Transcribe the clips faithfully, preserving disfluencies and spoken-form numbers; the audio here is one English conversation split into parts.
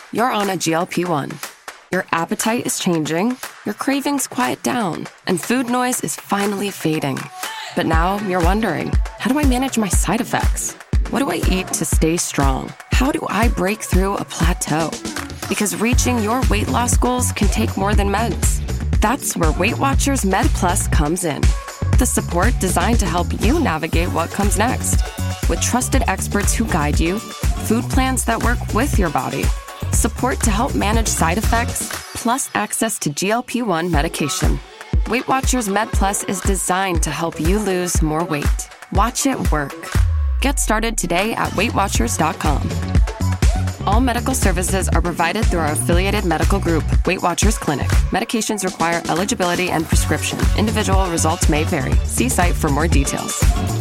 You're on a G L P one. Your appetite is changing, your cravings quiet down, and food noise is finally fading. But now you're wondering, how do I manage my side effects? What do I eat to stay strong? How do I break through a plateau? Because reaching your weight loss goals can take more than meds. That's where Weight Watchers Med Plus comes in. The support designed to help you navigate what comes next. With trusted experts who guide you, food plans that work with your body, support to help manage side effects, plus access to G L P one medication. Weight Watchers Med Plus is designed to help you lose more weight. Watch it work. Get started today at weight watchers dot com. All medical services are provided through our affiliated medical group, Weight Watchers Clinic. Medications require eligibility and prescription. Individual results may vary. See site for more details.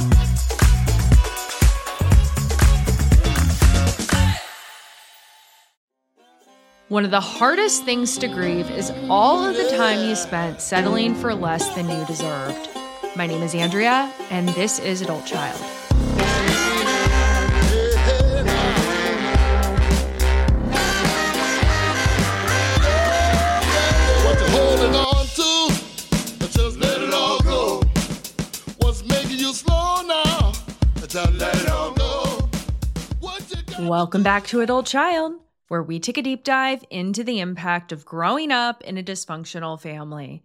One of the hardest things to grieve is all of the time you spent settling for less than you deserved. My name is Andrea, and this is Adult Child. What you holding on to? Just let it all go. What's making you slow now? Just let it all go. What you got- Welcome back to Adult Child, where we take a deep dive into the impact of growing up in a dysfunctional family.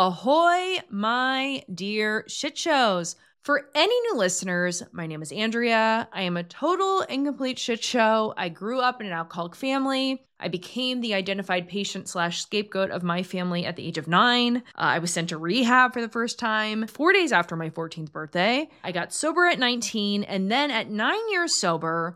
Ahoy, my dear shit shows. For any new listeners, my name is Andrea. I am a total and complete shit show. I grew up in an alcoholic family. I became the identified patient slash scapegoat of my family at the age of nine. Uh, I was sent to rehab for the first time four days after my fourteenth birthday. I got sober at nineteen, and then at nine years sober,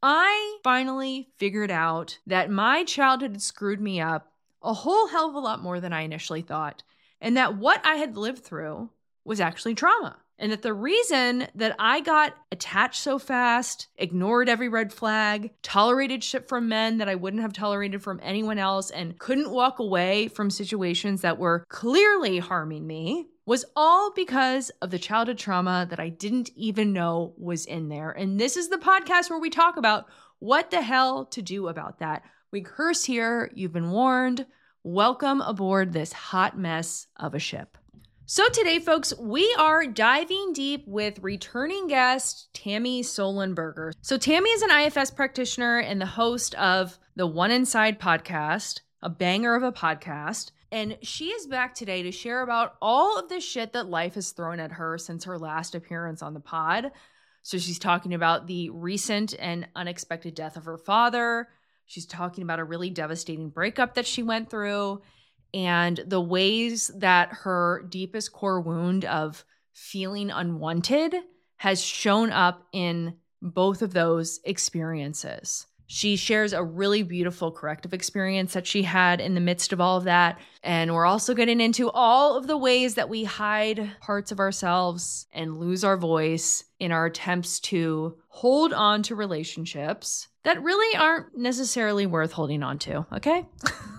I finally figured out that my childhood had screwed me up a whole hell of a lot more than I initially thought, and that what I had lived through was actually trauma. And that the reason that I got attached so fast, ignored every red flag, tolerated shit from men that I wouldn't have tolerated from anyone else, and couldn't walk away from situations that were clearly harming me was all because of the childhood trauma that I didn't even know was in there. And this is the podcast where we talk about what the hell to do about that. We curse here. You've been warned. Welcome aboard this hot mess of a ship. So today, folks, we are diving deep with returning guest Tammy Solenberger. So Tammy is an I F S practitioner and the host of the One Inside podcast, a banger of a podcast. And she is back today to share about all of the shit that life has thrown at her since her last appearance on the pod. So she's talking about the recent and unexpected death of her father. She's talking about a really devastating breakup that she went through, and the ways that her deepest core wound of feeling unwanted has shown up in both of those experiences. She shares a really beautiful corrective experience that she had in the midst of all of that. And we're also getting into all of the ways that we hide parts of ourselves and lose our voice in our attempts to hold on to relationships that really aren't necessarily worth holding on to, okay?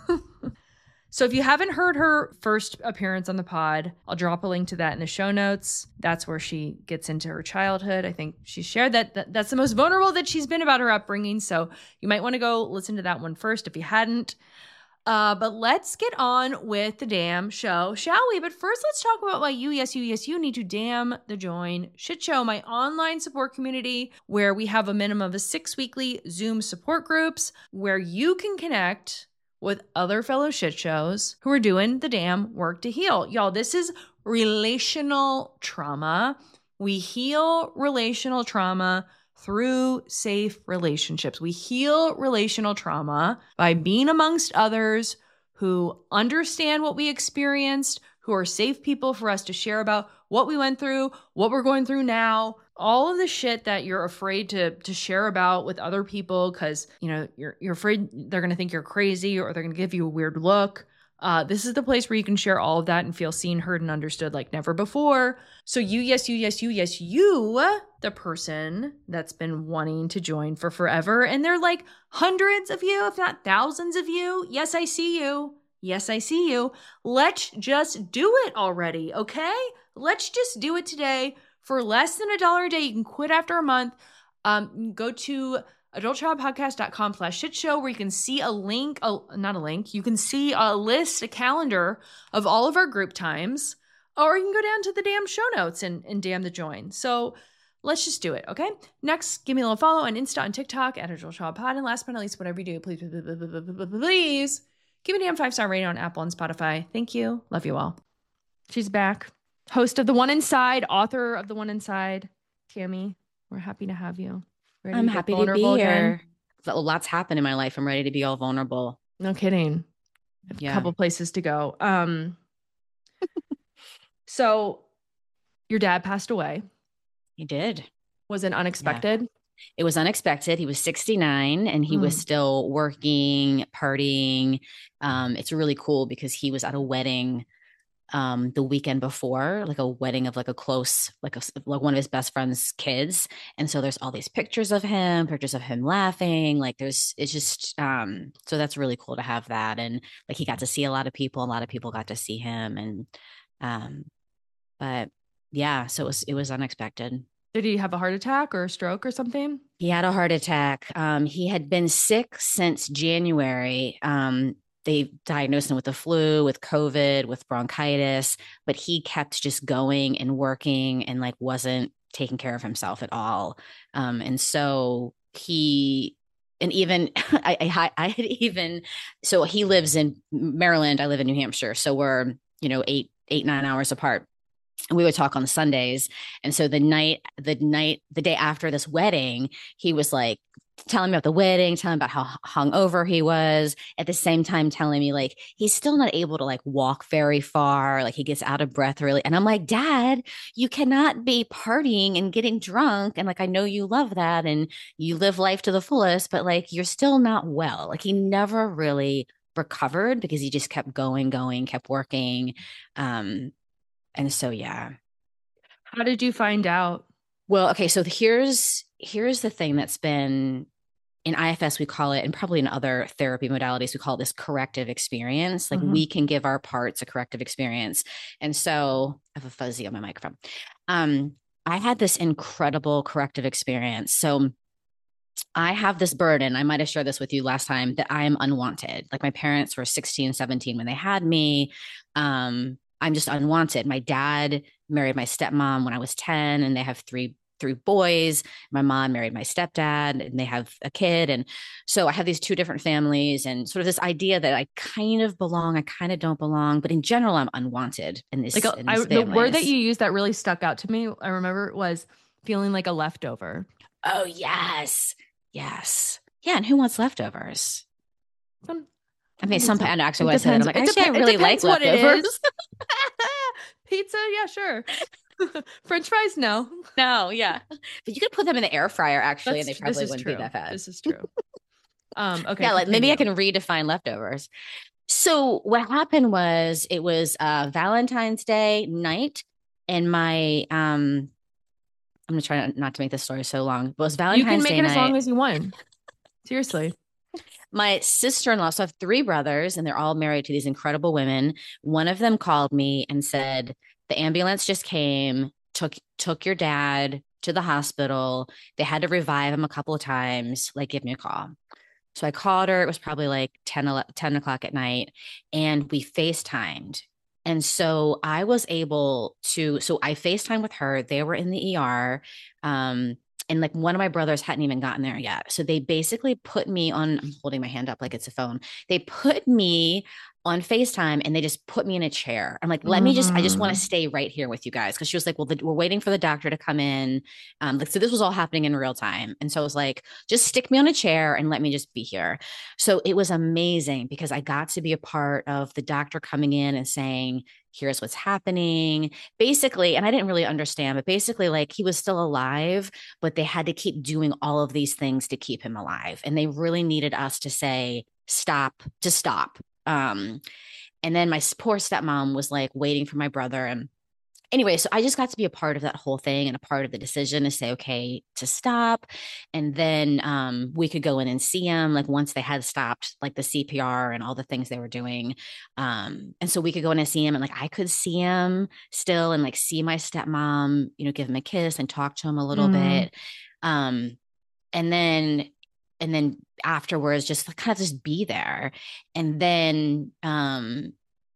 So if you haven't heard her first appearance on the pod, I'll drop a link to that in the show notes. That's where she gets into her childhood. I think she shared that, that that's the most vulnerable that she's been about her upbringing. So you might want to go listen to that one first if you hadn't. Uh, but let's get on with the damn show, shall we? But first, let's talk about why you, yes, you, yes, you need to damn the join Shit Show, my online support community, where we have a minimum of six weekly Zoom support groups where you can connect with other fellow shit shows who are doing the damn work to heal. Y'all, this is relational trauma. We heal relational trauma through safe relationships. We heal relational trauma by being amongst others who understand what we experienced, who are safe people for us to share about what we went through, what we're going through now, all of the shit that you're afraid to to share about with other people because, you know, you're you're afraid they're going to think you're crazy or they're going to give you a weird look. Uh, this is the place where you can share all of that and feel seen, heard, and understood like never before. So you, yes, you, yes, you, yes, you, the person that's been wanting to join for forever. And they're like hundreds of you, if not thousands of you. Yes, I see you. Yes, I see you. Let's just do it already, okay? Let's just do it today. For less than a dollar a day, you can quit after a month. Um, go to adultchildpodcast.com slash shit show, where you can see a link, a, not a link, you can see a list, a calendar of all of our group times, or you can go down to the damn show notes and, and damn the join. So let's just do it, okay? Next, give me a little follow on Insta and TikTok at Adult Child Pod. And last but not least, whatever you do, please, please, please, please give me a damn five-star rating on Apple and Spotify. Thank you. Love you all. She's back. Host of The One Inside, author of The One Inside, Tammy. We're happy to have you. Ready I'm to happy to be vulnerable here. again? A lot's happened in my life. I'm ready to be all vulnerable. No kidding. A Yeah. couple places to go. Um, so your dad passed away. He did. Was it unexpected? It was unexpected. He was sixty-nine and he Mm. was still working, partying. Um, it's really cool because he was at a wedding um, the weekend before, like a wedding of like a close, like a, like one of his best friend's kids. And so there's all these pictures of him, pictures of him laughing. Like there's, it's just, um, so that's really cool to have that. And like he got to see a lot of people, a lot of people got to see him. And, um, but yeah, so it was, it was unexpected. Did he have a heart attack or a stroke or something? He had a heart attack. Um, he had been sick since January. Um, they diagnosed him with the flu, with COVID, with bronchitis, but he kept just going and working and like wasn't taking care of himself at all. Um, and so he, and even I, I, I had even, so he lives in Maryland. I live in New Hampshire. So we're, you know, eight, eight, nine hours apart. And we would talk on Sundays. And so the night, the night, the day after this wedding, he was like telling me about the wedding, telling me about how hungover he was, at the same time telling me like he's still not able to like walk very far, like he gets out of breath really. And I'm like, Dad, you cannot be partying and getting drunk. And like, I know you love that and you live life to the fullest, but like you're still not well. Like he never really recovered because he just kept going, going, kept working. Um, And so, yeah. How did you find out? Well, okay. So here's, here's the thing that's been in I F S, we call it, and probably in other therapy modalities, we call it this corrective experience. Like Mhm. we can give our parts a corrective experience. And so I have a fuzzy on my microphone. Um, I had this incredible corrective experience. So I have this burden. I might have shared this with you last time that I am unwanted. Like my parents were sixteen, seventeen when they had me. Um, I'm just unwanted. My dad married my stepmom when I was ten and they have three, three boys. My mom married my stepdad and they have a kid. And so I have these two different families and sort of this idea that I kind of belong, I kind of don't belong, but in general, I'm unwanted in this. Like a, in I, these the word that families. you used that really stuck out to me, I remember, was feeling like a leftover. Oh, yes. Yes. Yeah. And who wants leftovers? Some, I mean, some, some- and actually it what I said, I'm like, depends- it actually, I depen- it really like depends what it leftovers. is. Pizza, yeah, sure. French fries, no. No, yeah. But you could put them in the air fryer, actually, That's- and they probably this is wouldn't true. be that bad. This is true. Um, okay. Yeah, like maybe I continue. can redefine leftovers. So what happened was it was uh, Valentine's Day night, and my um, I'm gonna try not to make this story so long. But it was You Valentine's can make Day it night. as long as you want. Seriously. My sister-in-law, so I have three brothers, and they're all married to these incredible women. One of them called me and said, the ambulance just came, took took your dad to the hospital. They had to revive him a couple of times. Like, give me a call. So I called her. It was probably like ten, eleven, ten o'clock at night, and we FaceTimed. And so I was able to, so I FaceTimed with her. They were in the E R. Um, and like one of my brothers hadn't even gotten there yet. So they basically put me on, I'm holding my hand up like it's a phone. They put me on FaceTime and they just put me in a chair. I'm like, let me just, I just want to Mm. stay right here with you guys. Cause she was like, well, the, we're waiting for the doctor to come in. Um, like, so this was all happening in real time. And so I was like, just stick me on a chair and let me just be here. So it was amazing because I got to be a part of the doctor coming in and saying, here's what's happening. Basically, and I didn't really understand, but basically like he was still alive, but they had to keep doing all of these things to keep him alive. And they really needed us to say, stop, to stop. Um, and then my poor stepmom was like waiting for my brother. And anyway, so I just got to be a part of that whole thing and a part of the decision to say, okay, to stop. And then um, we could go in and see him, like once they had stopped like the C P R and all the things they were doing. Um, and so we could go in and see him, and like I could see him still and like see my stepmom, you know, give him a kiss and talk to him a little Mhm. bit. Um, and then and then afterwards, just kind of just be there. And then, um,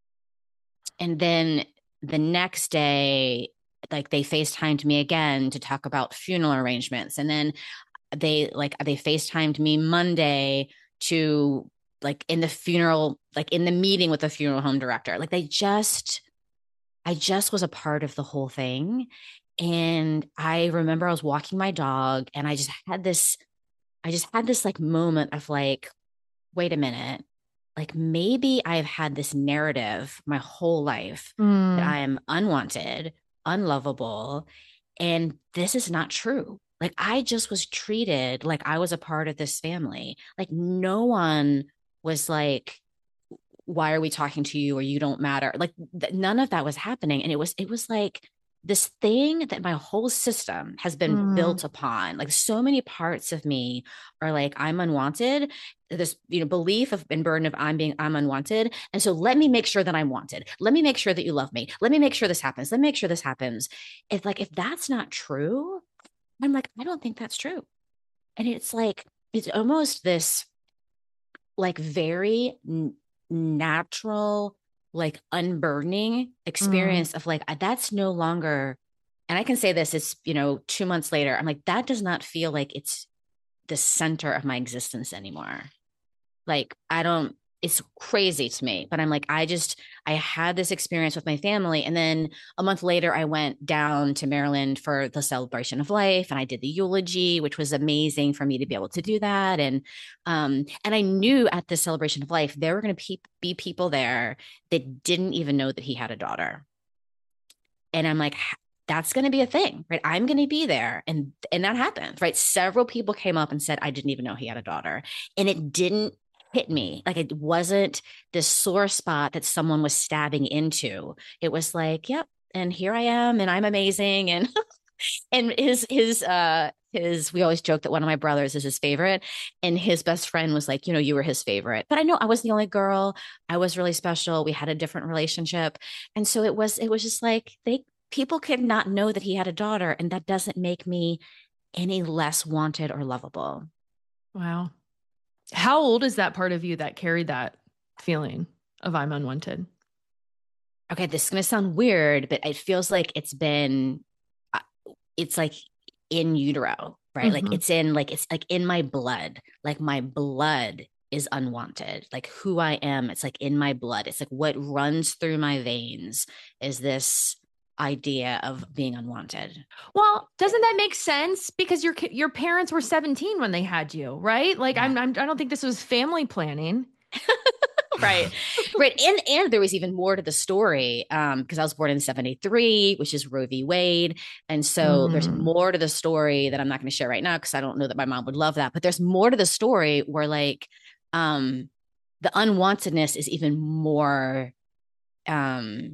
and then the next day, like they FaceTimed me again to talk about funeral arrangements. And then they like, they FaceTimed me Monday to like in the funeral, like in the meeting with the funeral home director. Like they just, I just was a part of the whole thing. And I remember I was walking my dog and I just had this, I just had this like moment of like, wait a minute, like maybe I've had this narrative my whole life mm. that I am unwanted, unlovable, and this is not true. Like I just was treated like I was a part of this family. Like no one was like, why are we talking to you, or you don't matter? Like th- none of that was happening. And it was, it was like this thing that my whole system has been mm. built upon. Like so many parts of me are like, I'm unwanted. This, you know, belief of and burden of I'm being, I'm unwanted. And so let me make sure that I'm wanted. Let me make sure that you love me. Let me make sure this happens. Let me make sure this happens. If like, if that's not true, I'm like, I don't think that's true. And it's like, it's almost this like very n- natural, like unburdening experience mm. of like, that's no longer, and I can say this, it's, you know, two months later, I'm like, that does not feel like it's the center of my existence anymore. Like, I don't, it's crazy to me, but I'm like, I just, I had this experience with my family. And then a month later, I went down to Maryland for the celebration of life and I did the eulogy, which was amazing for me to be able to do that. And, um, and I knew at the celebration of life, there were going to pe- be people there that didn't even know that he had a daughter. And I'm like, that's going to be a thing, right? I'm going to be there. And, and that happened, right? Several people came up and said, I didn't even know he had a daughter. And it didn't hit me. Like it wasn't this sore spot that someone was stabbing into. It was like, yep. And here I am and I'm amazing. And, and his, his, uh, his, we always joke that one of my brothers is his favorite, and his best friend was like, you know, you were his favorite, but I know I was the only girl. I was really special. We had a different relationship. And so it was, it was just like, they, people could not know that he had a daughter, and that doesn't make me any less wanted or lovable. Wow. How old is that part of you that carried that feeling of I'm unwanted? Okay, this is going to sound weird, but it feels like it's been, it's like in utero, right? Mm-hmm. Like it's in, like, it's like in my blood, like my blood is unwanted. Like who I am, it's like in my blood. It's like what runs through my veins is this idea of being unwanted. Well, doesn't that make sense? Because your your parents were seventeen when they had you, right? Like yeah. I'm, I'm I don't think this was family planning. right. Right. And and there was even more to the story. Um, because I was born in seventy-three, which is Roe v. Wade. And so mm. there's more to the story that I'm not going to share right now because I don't know that my mom would love that. But there's more to the story where like um the unwantedness is even more um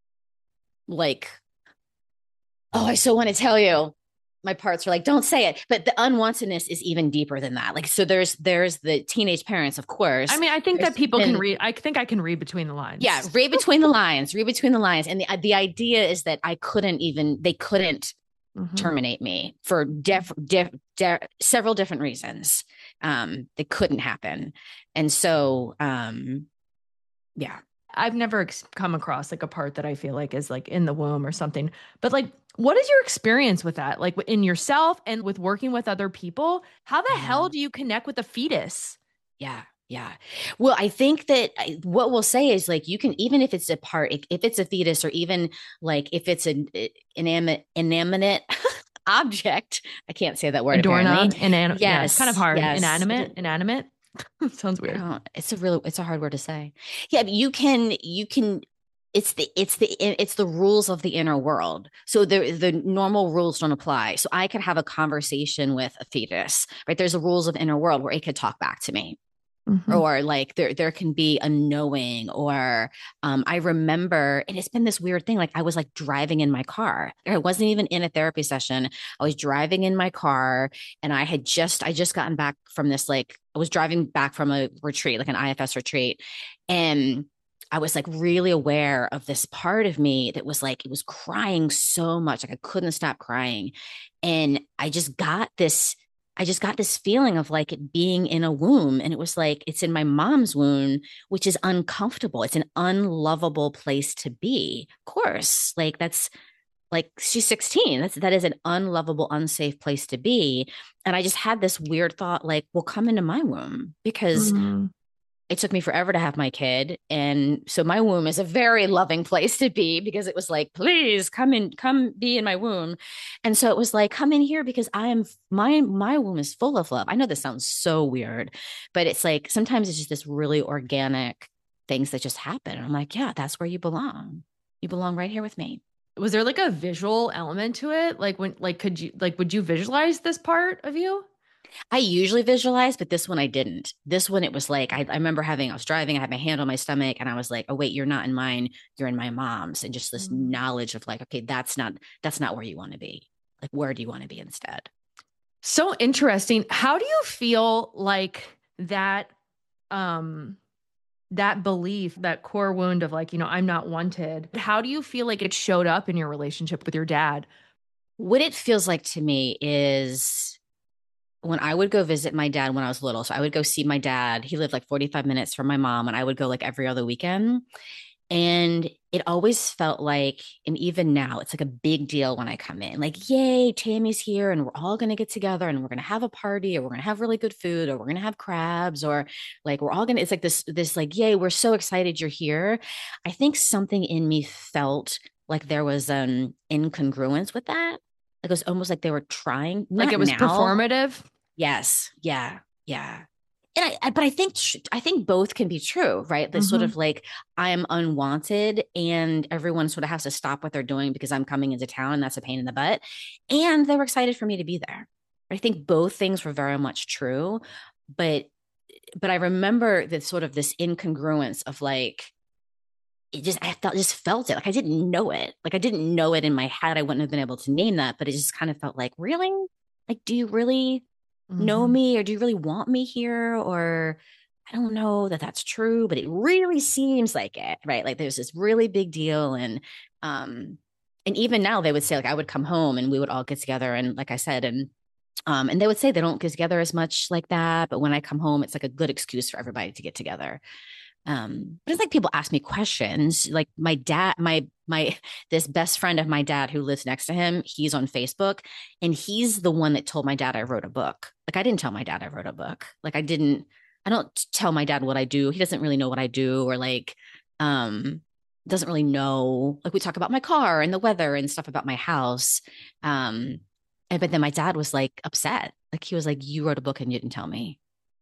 like, oh, I so want to tell you. My parts are like, don't say it. But the unwantedness is even deeper than that. Like, so there's there's the teenage parents, of course. I mean, I think there's that people been, can read. I think I can read between the lines. Yeah, read between the lines. Read between the lines. And the the idea is that I couldn't even. They couldn't mm-hmm. terminate me for def, def, def, several different reasons. Um, they couldn't happen. And so, um, yeah. I've never ex- come across like a part that I feel like is like in the womb or something, but like, what is your experience with that? Like in yourself and with working with other people, how the yeah. hell do you connect with a fetus? Yeah. Yeah. Well, I think that what we'll say is like, you can, even if it's a part, if it's a fetus or even like if it's an inanimate, inanimate object, I can't say that word. A doorknob, inanimate. Yes. Yeah, it's kind of hard. Yes. Inanimate, inanimate. Sounds weird. It's a real, it's a hard word to say. Yeah. But you can, you can, it's the, it's the, it's the rules of the inner world. So the, the normal rules don't apply. So I could have a conversation with a fetus, right? There's the rules of inner world where it could talk back to me. Mm-hmm. Or like there, there can be a knowing or um, I remember, and it's been this weird thing. Like I was like driving in my car. I wasn't even in a therapy session. I was driving in my car and I had just, I just gotten back from this, like I was driving back from a retreat, like an I F S retreat. And I was like really aware of this part of me that was like, it was crying so much. Like I couldn't stop crying. And I just got this I just got this feeling of like it being in a womb. And it was like, it's in my mom's womb, which is uncomfortable. It's an unlovable place to be. Of course, like that's like she's sixteen. That's that is an unlovable, unsafe place to be. And I just had this weird thought, like, well, come into my womb because Mm-hmm. it took me forever to have my kid. And so my womb is a very loving place to be because it was like, please come in, come be in my womb. And so it was like, come in here because I am my my womb is full of love. I know this sounds so weird, but it's like sometimes it's just this really organic things that just happen. And I'm like, yeah, that's where you belong. You belong right here with me. Was there like a visual element to it? Like when, like, could you, like, would you visualize this part of you? I usually visualize, but this one I didn't. This one, it was like, I, I remember having, I was driving, I had my hand on my stomach, and I was like, oh, wait, you're not in mine, you're in my mom's. And just this Mm. knowledge of like, okay, that's not, that's not where you want to be. Like, where do you want to be instead? So interesting. How do you feel like that, um, that belief, that core wound of like, you know, I'm not wanted. How do you feel like it showed up in your relationship with your dad? What it feels like to me is when I would go visit my dad when I was little. So I would go see my dad. He lived like forty-five minutes from my mom, and I would go like every other weekend. And it always felt like, and even now, it's like a big deal when I come in. Like, yay, Tammy's here, and we're all going to get together, and we're going to have a party, or we're going to have really good food, or we're going to have crabs, or like we're all going to. It's like this, this like, yay, we're so excited you're here. I think something in me felt like there was an incongruence with that. Like it was almost like they were trying, Like not it was now. performative? Yes, yeah, yeah. And I, I, but I think I think both can be true, right? This sort Mhm. of like I am unwanted, and everyone sort of has to stop what they're doing because I'm coming into town, and that's a pain in the butt. And they were excited for me to be there. I think both things were very much true, but but I remember that sort of this incongruence of like it just I felt just felt it like I didn't know it, like I didn't know it in my head. I wouldn't have been able to name that, but it just kind of felt like really, like, do you really know Mhm. me, or do you really want me here? Or I don't know that that's true, but it really seems like it, right? Like there's this really big deal. And um and even now they would say like I would come home and we would all get together, and like I said, and um and they would say they don't get together as much like that, but when I come home it's like a good excuse for everybody to get together. Um but it's like people ask me questions, like my dad, my my this best friend of my dad who lives next to him, he's on Facebook, and he's the one that told my dad I wrote a book. Like I didn't tell my dad I wrote a book. Like I didn't I don't tell my dad what I do. He doesn't really know what I do, or like um doesn't really know. Like we talk about my car and the weather and stuff about my house. Um and, but then my dad was like upset. Like he was like, you wrote a book and you didn't tell me.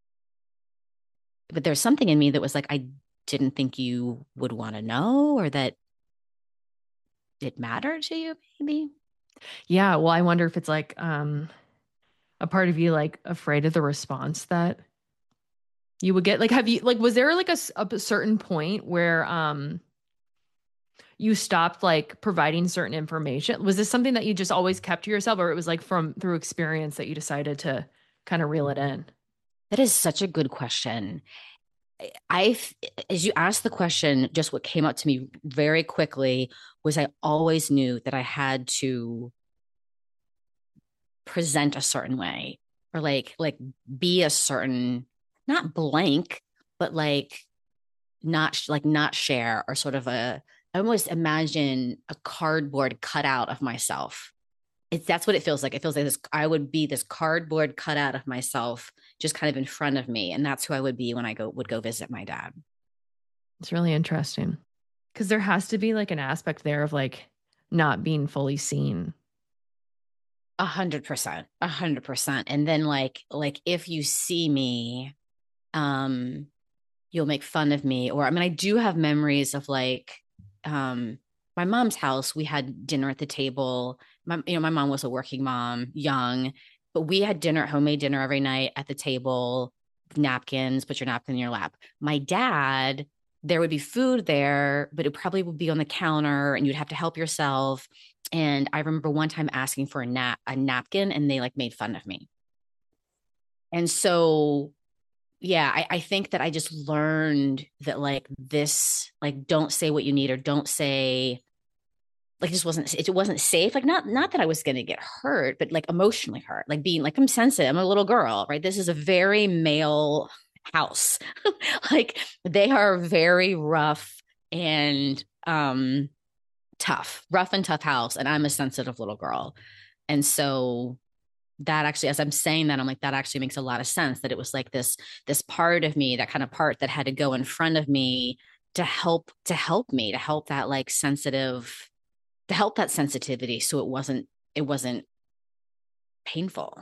But there's something in me that was like, I didn't think you would want to know, or that it mattered to you, maybe. Yeah. Well, I wonder if it's like um, a part of you like afraid of the response that you would get. Like, have you, like, was there like a, s- a certain point where um, you stopped like providing certain information? Was this something that you just always kept to yourself, or it was like from through experience that you decided to kind of reel it in? That is such a good question. I, as you asked the question, just what came up to me very quickly was I always knew that I had to present a certain way, or like like be a certain, not blank, but like not like not share, or sort of a, I almost imagine a cardboard cutout of myself. It's that's what it feels like. It feels like this I would be this cardboard cutout of myself just kind of in front of me, and that's who I would be when I go would go visit my dad. It's really interesting because there has to be like an aspect there of like not being fully seen. A hundred percent, a hundred percent. And then like like if you see me, um, you'll make fun of me. Or I mean, I do have memories of like um my mom's house. We had dinner at the table. My you know, my mom was a working mom, young, but we had dinner, homemade dinner every night at the table, napkins, put your napkin in your lap. My dad, there would be food there, but it probably would be on the counter and you'd have to help yourself. And I remember one time asking for a nap a napkin, and they like made fun of me. And so yeah, I, I think that I just learned that like this, like don't say what you need, or don't say like, it just wasn't, it wasn't safe. Like, not, not that I was going to get hurt, but like emotionally hurt, like being like, I'm sensitive. I'm a little girl, right? This is a very male house. Like, they are very rough and, um, tough, rough and tough house. And I'm a sensitive little girl. And so that actually, as I'm saying that, I'm like, that actually makes a lot of sense, that it was like this, this part of me, that kind of part that had to go in front of me to help, to help me, to help that like sensitive, to help that sensitivity. So it wasn't, it wasn't painful.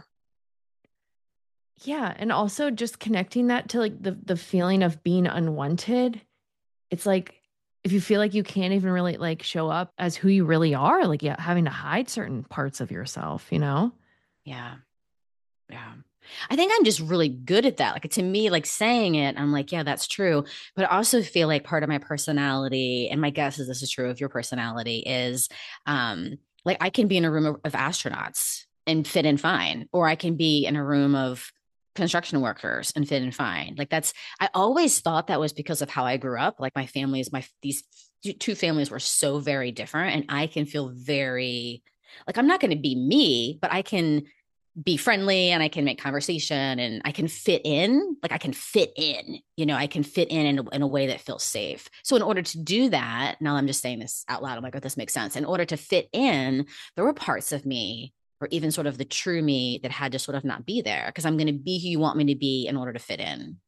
Yeah. And also just connecting that to like the, the feeling of being unwanted. It's like, if you feel like you can't even really like show up as who you really are, like, yeah, having to hide certain parts of yourself, you know? Yeah. Yeah. I think I'm just really good at that. Like, to me, like saying it, I'm like, yeah, that's true. But I also feel like part of my personality, and my guess is this is true of your personality, is um, like I can be in a room of, of astronauts and fit in fine, or I can be in a room of construction workers and fit in fine. Like, that's, I always thought that was because of how I grew up. Like, my families, my, these two families were so very different. And I can feel very, like, I'm not going to be me, but I can be friendly and I can make conversation and I can fit in, like I can fit in, you know, I can fit in in a, in a way that feels safe. So in order to do that, now I'm just saying this out loud, I'm like, oh, this makes sense. In order to fit in, there were parts of me, or even sort of the true me, that had to sort of not be there, because I'm going to be who you want me to be in order to fit in.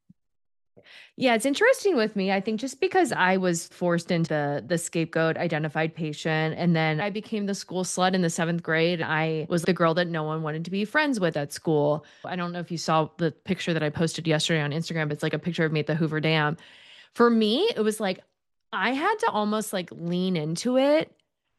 Yeah, it's interesting with me. I think just because I was forced into the, the scapegoat identified patient, and then I became the school slut in the seventh grade. I was the girl that no one wanted to be friends with at school. I don't know if you saw the picture that I posted yesterday on Instagram, but it's like a picture of me at the Hoover Dam. For me, it was like I had to almost like lean into it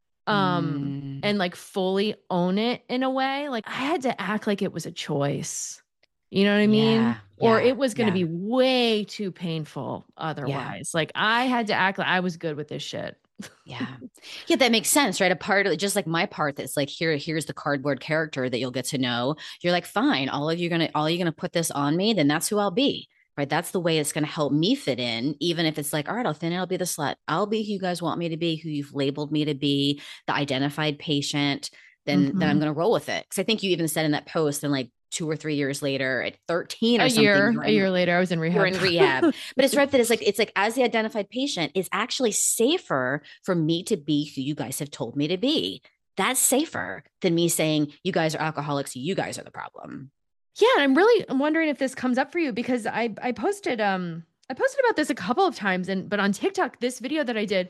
um Mm. and like fully own it in a way. Like, I had to act like it was a choice. You know what I mean? Yeah, Or yeah, it was going to yeah. be way too painful otherwise. Like, I had to act like I was good with this shit. Yeah. Yeah, that makes sense, right? A part of it, just like my part, that's like, here, here's the cardboard character that you'll get to know. You're like, fine, all of you gonna, all you're gonna put this on me, then that's who I'll be. Right. That's the way it's gonna help me fit in, even if it's like, all right, I'll fit in, I'll be the slut. I'll be who you guys want me to be, who you've labeled me to be, the identified patient, then then I'm Mhm. gonna roll with it. Cause I think you even said in that post, and like two or three years later at thirteen or A something, year, you're a in, year later, I was in you're rehab. in rehab. But it's right that it's like, it's like, as the identified patient, it's actually safer for me to be who you guys have told me to be. That's safer than me saying, you guys are alcoholics, you guys are the problem. Yeah, and I'm really I'm wondering if this comes up for you, because I I posted um I posted about this a couple of times, and but on TikTok, this video that I did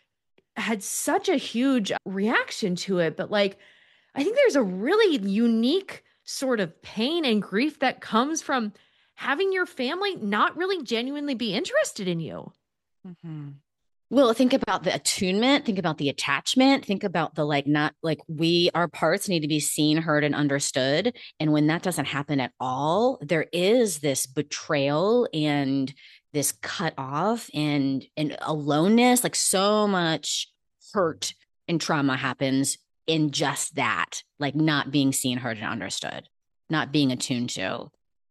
had such a huge reaction to it. But like, I think there's a really unique sort of pain and grief that comes from having your family not really genuinely be interested in you. Mm-hmm. Well, think about the attunement, think about the attachment, think about the like, not like, we, our parts need to be seen, heard, and understood. And when that doesn't happen at all, there is this betrayal and this cut off and, and aloneness, like so much hurt and trauma happens in just that, like not being seen, heard, and understood, not being attuned to.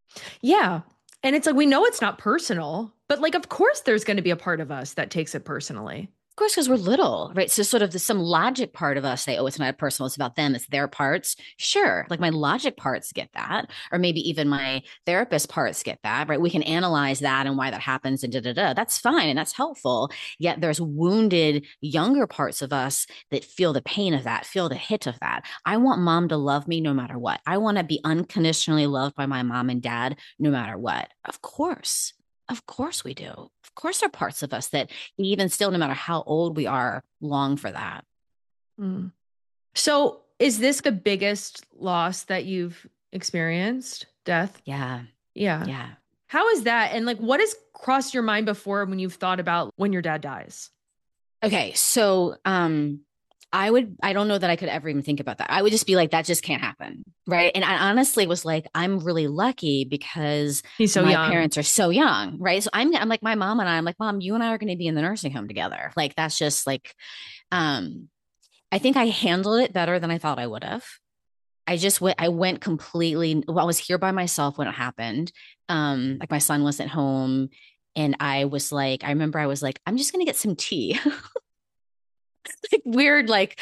Yeah. And it's like, we know it's not personal, but like, of course, there's going to be a part of us that takes it personally. Of course, because we're little, right? So sort of the, some logic part of us say, oh, it's not personal, it's about them, it's their parts. Sure. Like my logic parts get that, or maybe even my therapist parts get that, right? We can analyze that and why that happens and da, da, da. That's fine. And that's helpful. Yet there's wounded younger parts of us that feel the pain of that, feel the hit of that. I want mom to love me no matter what. I want to be unconditionally loved by my mom and dad no matter what. Of course. Of course we do. Of course, there are parts of us that even still, no matter how old we are, long for that. Mm. So is this the biggest loss that you've experienced? Death? Yeah. Yeah. Yeah. How is that? And like, what has crossed your mind before when you've thought about when your dad dies? Okay. So, um, I would, I don't know that I could ever even think about that. I would just be like, that just can't happen. Right. And I honestly was like, I'm really lucky because He's so my young. parents are so young. Right. So I'm, I'm like, my mom and I, I'm like, mom, you and I are going to be in the nursing home together. Like, that's just like, um, I think I handled it better than I thought I would have. I just went, I went completely, well, I was here by myself when it happened. Um, like my son wasn't home. And I was like, I remember I was like, I'm just going to get some tea. like weird, like,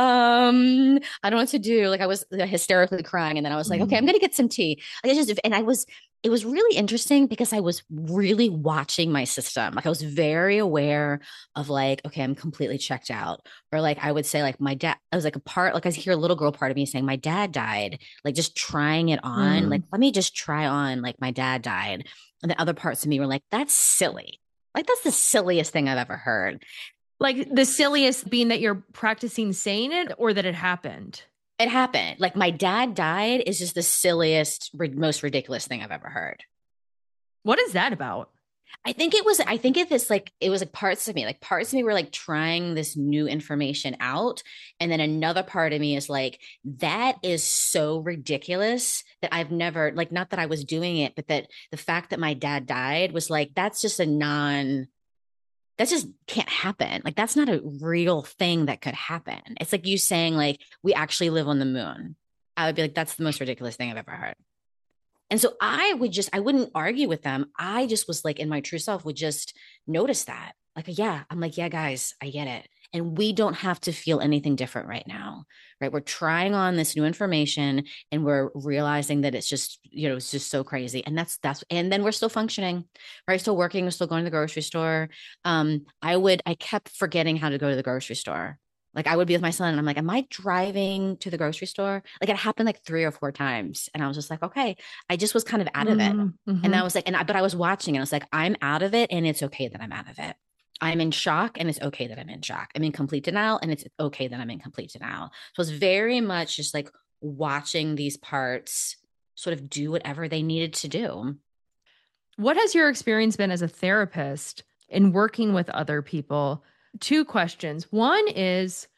um, I don't know what to do. Like I was hysterically crying. And then I was like, okay, I'm going to get some tea. Like, I just, and I was, it was really interesting because I was really watching my system. Like I was very aware of like, okay, I'm completely checked out. Or like, I would say like my dad, I was like a part, like I hear a little girl part of me saying my dad died, like just trying it on. Mm. Like, let me just try on like my dad died. And the other parts of me were like, that's silly. Like, that's the silliest thing I've ever heard. Like the silliest being that you're practicing saying it or that it happened? It happened. Like my dad died is just the silliest, most ridiculous thing I've ever heard. What is that about? I think it was, I think it was like, it was like parts of me, like parts of me were like trying this new information out. And then another part of me is like, that is so ridiculous that I've never, like, not that I was doing it, but that the fact that my dad died was like, that's just a non, that just can't happen. Like, that's not a real thing that could happen. It's like you saying like, we actually live on the moon. I would be like, that's the most ridiculous thing I've ever heard. And so I would just, I wouldn't argue with them. I just was like in my true self would just notice that. Like, yeah, I'm like, yeah, guys, I get it. And we don't have to feel anything different right now, right? We're trying on this new information and we're realizing that it's just, you know, it's just so crazy. And that's, that's, and then we're still functioning, right? Still working, we're still going to the grocery store. Um, I would, I kept forgetting how to go to the grocery store. Like I would be with my son and I'm like, am I driving to the grocery store? Like it happened like three or four times. And I was just like, okay, I just was kind of out of it. Mm-hmm. And I was like, and I, but I was watching and I was like, I'm out of it. And it's okay that I'm out of it. I'm in shock and it's okay that I'm in shock. I'm in complete denial and it's okay that I'm in complete denial. So it's very much just like watching these parts sort of do whatever they needed to do. What has your experience been as a therapist in working with other people? Two questions. One is,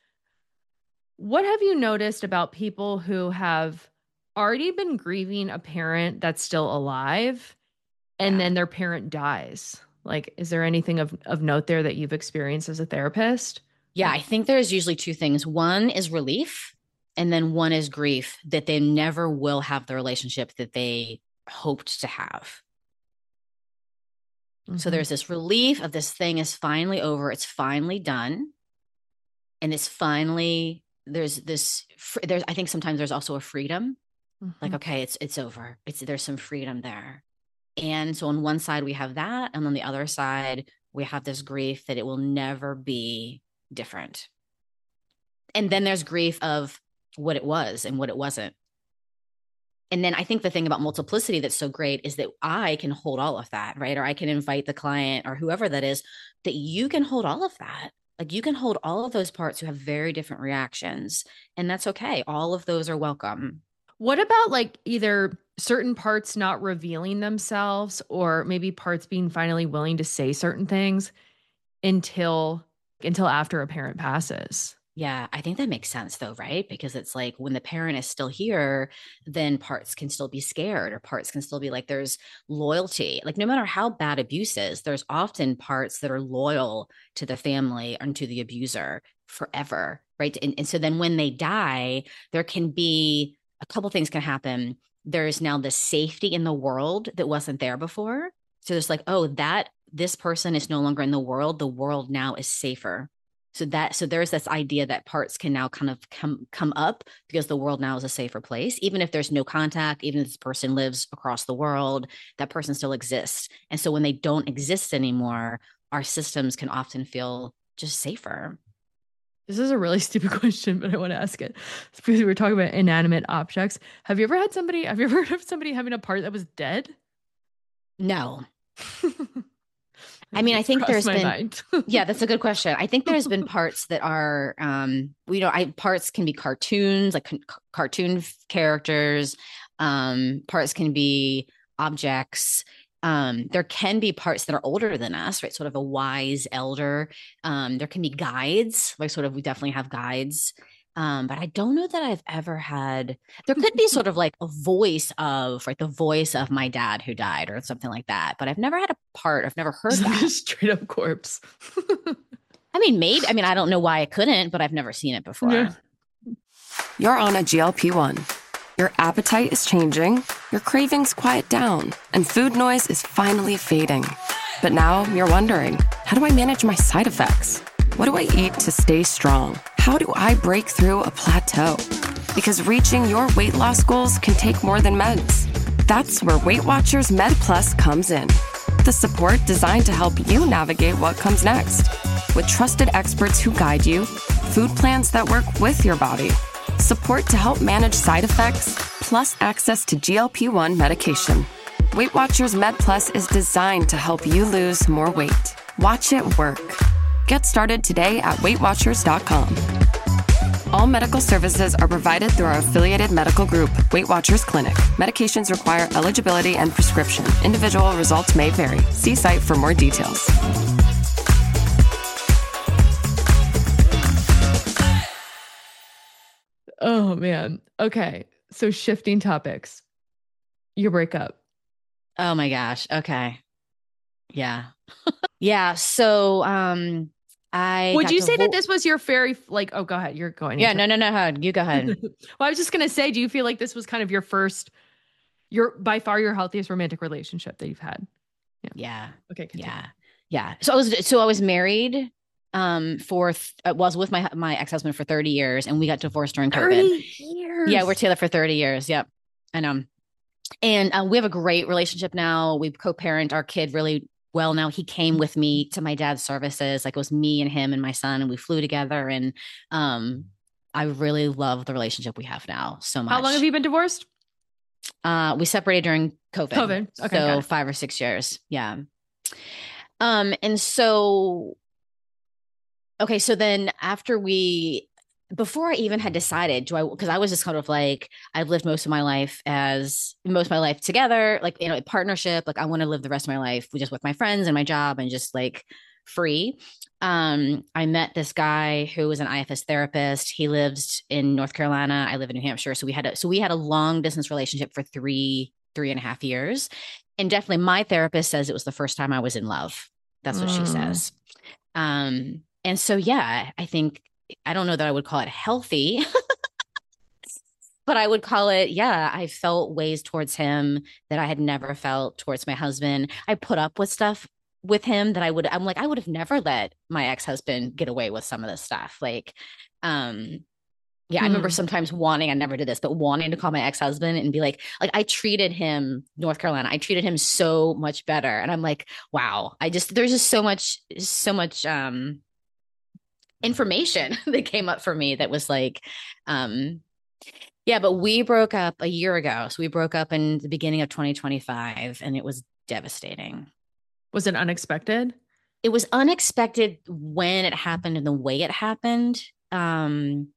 what have you noticed about people who have already been grieving a parent that's still alive and yeah. then their parent dies? Like, is there anything of, of note there that you've experienced as a therapist? Yeah, I think there's usually two things. One is relief, and then one is grief that they never will have the relationship that they hoped to have. Mm-hmm. So there's this relief of this thing is finally over. It's finally done. And it's finally, there's this, there's, I think sometimes there's also a freedom. Mm-hmm. Like, okay, it's, it's over. It's, there's some freedom there. And so on one side we have that. And on the other side, we have this grief that it will never be different. And then there's grief of what it was and what it wasn't. And then I think the thing about multiplicity that's so great is that I can hold all of that, right? Or I can invite the client or whoever that is, that you can hold all of that. Like you can hold all of those parts who have very different reactions. And that's okay. All of those are welcome. What about like either certain parts not revealing themselves or maybe parts being finally willing to say certain things until until after a parent passes? Yeah, I think that makes sense though, right? Because it's like when the parent is still here, then parts can still be scared or parts can still be like there's loyalty. Like no matter how bad abuse is, there's often parts that are loyal to the family and to the abuser forever, right? And, and so then when they die, there can be a couple things can happen. There's now the safety in the world that wasn't there before. So there's like, oh, that this person is no longer in the world. The world now is safer. So that, so there's this idea that parts can now kind of come, come up because the world now is a safer place. Even if there's no contact, even if this person lives across the world, that person still exists. And so when they don't exist anymore, our systems can often feel just safer. This is a really stupid question, but I want to ask it. It's because we were talking about inanimate objects. Have you ever had somebody, have you ever heard of somebody having a part that was dead? No. I mean, I think there's been, yeah, that's a good question. I think there's been parts that are, um, you know, I parts can be cartoons, like c- cartoon characters. Um, parts can be objects. Um, there can be parts that are older than us, right? Sort of a wise elder. Um, there can be guides, like sort of, we definitely have guides. Um, but I don't know that I've ever had, there could be sort of like a voice of, like the voice of my dad who died or something like that. But I've never had a part, I've never heard that. Straight up corpse. I mean, maybe, I mean, I don't know why I couldn't, but I've never seen it before. Yeah. You're on a G L P one. Your appetite is changing, your cravings quiet down, and food noise is finally fading. But now you're wondering, how do I manage my side effects? What do I eat to stay strong? How do I break through a plateau? Because reaching your weight loss goals can take more than meds. That's where Weight Watchers Med Plus comes in. The support designed to help you navigate what comes next. With trusted experts who guide you, food plans that work with your body, support to help manage side effects, plus access to G L P one medication. Weight Watchers Med Plus is designed to help you lose more weight. Watch it work. Get started today at weight watchers dot com. All medical services are provided through our affiliated medical group, Weight Watchers Clinic. Medications require eligibility and prescription. Individual results may vary. See site for more details. Oh, man. Okay. So shifting topics. Your breakup. Oh my gosh. Okay. Yeah. yeah. So, um, I would got you say that divor- this was your very like? Oh, go ahead. You're going. Yeah. into- No. No. No. You go ahead. well, I was just gonna say, do you feel like this was kind of your first, your by far your healthiest romantic relationship that you've had? Yeah. yeah. Okay. Continue. Yeah. Yeah. So I was. So I was married. Um, for th- I was with my my ex husband for thirty years, and we got divorced during COVID. thirty years. Yeah, we're together for thirty years. Yep. I know. And uh, we have a great relationship now. We co-parent our kid really well now. He came with me to my dad's services. Like it was me and him and my son, and we flew together. And um, I really love the relationship we have now so much. How long have you been divorced? Uh, we separated during COVID. COVID. Okay. So five or six years. Yeah. Um, and so, okay. So then after we, before I even had decided, do I, because I was just kind of like, I've lived most of my life as most of my life together, like, you know, a partnership. Like I want to live the rest of my life just with my friends and my job and just like free. Um, I met this guy who was an I F S therapist. He lives in North Carolina. I live in New Hampshire. So we had a, so we had a long distance relationship for three, three and a half years. And definitely my therapist says it was the first time I was in love. That's what mm. she says. Um, and so, yeah, I think, I don't know that I would call it healthy, but I would call it, yeah, I felt ways towards him that I had never felt towards my husband. I put up with stuff with him that I would, I'm like, I would have never let my ex-husband get away with some of this stuff. Like, um, yeah, hmm. I remember sometimes wanting, I never did this, but wanting to call my ex-husband and be like, like I treated him, North Carolina, I treated him so much better. And I'm like, wow, I just, there's just so much, so much, um, information that came up for me that was like, um, yeah, but we broke up a year ago. So we broke up in the beginning of twenty twenty-five and it was devastating. Was it unexpected? It was unexpected when it happened and the way it happened. Um,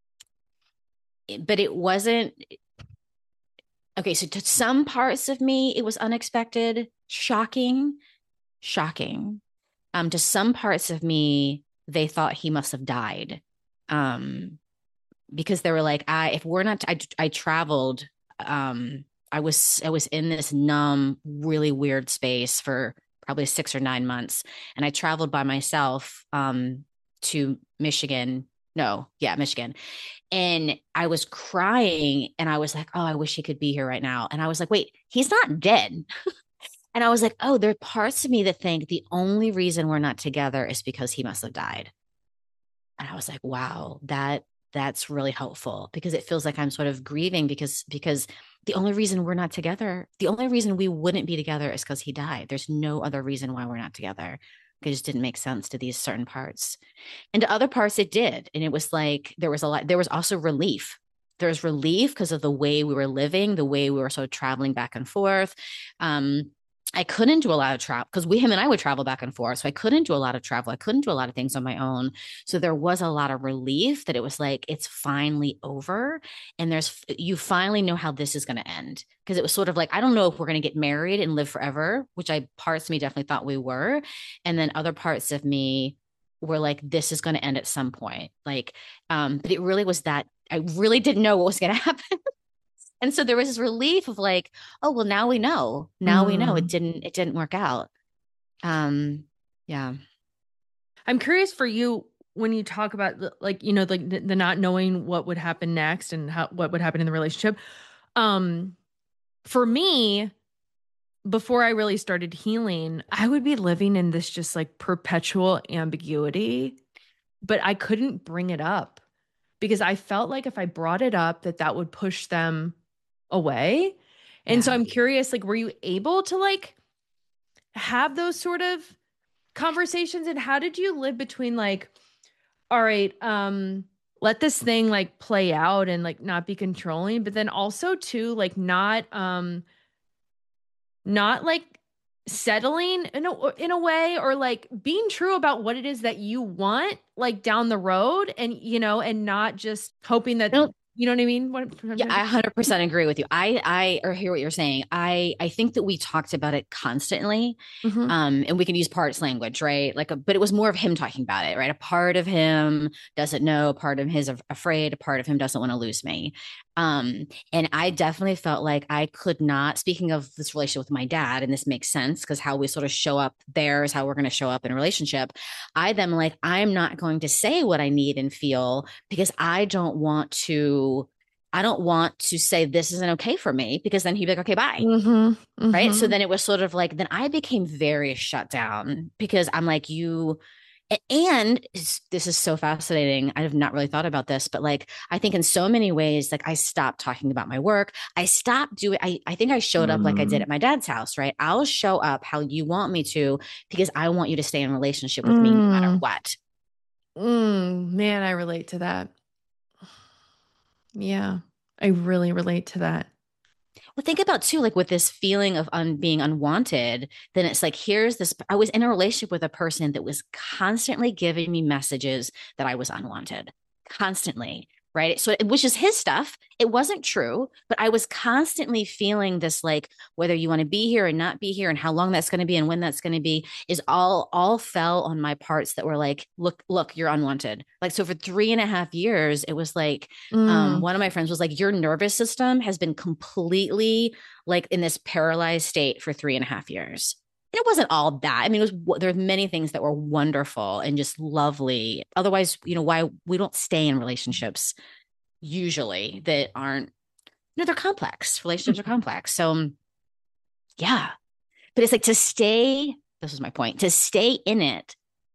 but it wasn't, okay. So to some parts of me, it was unexpected, shocking, shocking. Um, to some parts of me, they thought he must have died. Um, because they were like, I, if we're not, I, I traveled, um, I was, I was in this numb, really weird space for probably six or nine months. And I traveled by myself, um, to Michigan. No, yeah, Michigan. And I was crying and I was like, oh, I wish he could be here right now. And I was like, wait, he's not dead. And I was like, oh, there are parts of me that think the only reason we're not together is because he must have died. And I was like, wow, that that's really helpful because it feels like I'm sort of grieving because, because the only reason we're not together, the only reason we wouldn't be together is because he died. There's no other reason why we're not together. It just didn't make sense to these certain parts. And to other parts it did. And it was like, there was a lot, there was also relief. There was relief because of the way we were living, the way we were sort of traveling back and forth. Um, I couldn't do a lot of travel because we, him and I would travel back and forth. So I couldn't do a lot of travel. I couldn't do a lot of things on my own. So there was a lot of relief that it was like, it's finally over. And there's, you finally know how this is going to end. Because it was sort of like, I don't know if we're going to get married and live forever, which I, parts of me definitely thought we were. And then other parts of me were like, this is going to end at some point. Like, um, but it really was that I really didn't know what was going to happen. And so there was this relief of like, oh, well, now we know, now mm. we know it didn't, it didn't work out. Um, yeah. I'm curious for you when you talk about like, you know, like the, the not knowing what would happen next and how, what would happen in the relationship. Um, for me, before I really started healing, I would be living in this just like perpetual ambiguity but I couldn't bring it up because I felt like if I brought it up, that that would push them away. And Yeah. so I'm curious, like, were you able to like have those sort of conversations, and how did you live between like, all right, um, let this thing like play out and like not be controlling, but then also too, like not, um, not like settling in a, in a way, or like being true about what it is that you want like down the road, and, you know, and not just hoping that, No, you know what I mean? What, yeah, I one hundred percent agree with you. I I or hear what you're saying. I I think that we talked about it constantly. mm-hmm. Um, and we can use parts language, right? Like, a, but it was more of him talking about it, right? A part of him doesn't know, a part of him is afraid, a part of him doesn't want to lose me. Um, and I definitely felt like I could not, speaking of this relationship with my dad, and this makes sense because how we sort of show up there is how we're going to show up in a relationship. I then like, I'm not going to say what I need and feel because I don't want to I don't want to say this isn't okay for me, because then he'd be like, okay, bye. Mm-hmm, mm-hmm. Right. So then it was sort of like, then I became very shut down because I'm like, you, and this is so fascinating. I have not really thought about this, but like, I think in so many ways, like I stopped talking about my work. I stopped doing, I, I think I showed mm. up like I did at my dad's house, right? I'll show up how you want me to, because I want you to stay in relationship with mm. me no matter what. Mm, man, I relate to that. Yeah, I really relate to that. Well, think about too, like with this feeling of un- being unwanted, then it's like, here's this, I was in a relationship with a person that was constantly giving me messages that I was unwanted, constantly. Right. So it was just his stuff. It wasn't true, but I was constantly feeling this, like, whether you want to be here and not be here and how long that's going to be and when that's going to be is all, all fell on my parts that were like, look, look, you're unwanted. Like, so for three and a half years, it was like, mm. um, one of my friends was like, your nervous system has been completely like in this paralyzed state for three and a half years. It wasn't all that. I mean, it was, there are many things that were wonderful and just lovely. Otherwise, you know, why we don't stay in relationships usually that aren't, you know, they're complex. Relationships are complex. So yeah, but it's like to stay, this was my point, to stay in it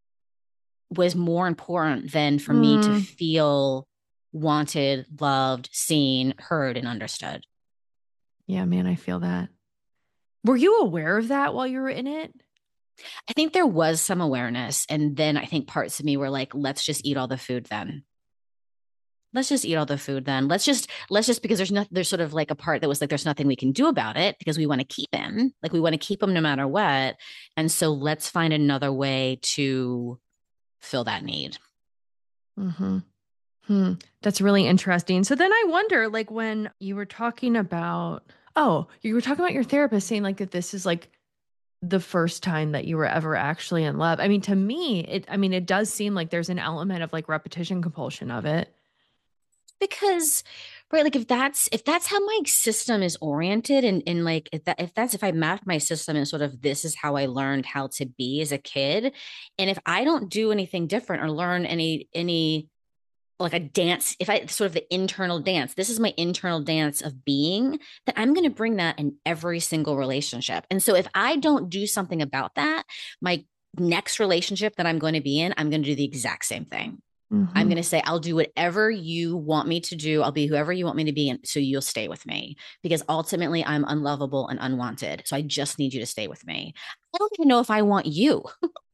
was more important than for mm. me to feel wanted, loved, seen, heard, and understood. Yeah, man, I feel that. Were you aware of that while you were in it? I think there was some awareness. And then I think parts of me were like, let's just eat all the food then. Let's just eat all the food then. Let's just, let's just, because there's not, there's sort of like a part that was like, there's nothing we can do about it because we want to keep him. Like we want to keep him no matter what. And so let's find another way to fill that need. Mm-hmm. Hmm. That's really interesting. So then I wonder, like when you were talking about, oh, you were talking about your therapist saying like that this is like the first time that you were ever actually in love. I mean, to me, it, I mean, it does seem like there's an element of like repetition compulsion of it. Because, right, like if that's, if that's how my system is oriented and, and like, if that, if that's, if I map my system and sort of, this is how I learned how to be as a kid. And if I don't do anything different or learn any, any, like a dance, if I sort of the internal dance, this is my internal dance of being, that I'm going to bring that in every single relationship. And so if I don't do something about that, my next relationship that I'm going to be in, I'm going to do the exact same thing. Mm-hmm. I'm going to say, I'll do whatever you want me to do. I'll be whoever you want me to be. And so you'll stay with me because ultimately I'm unlovable and unwanted. So I just need you to stay with me. I don't even know if I want you.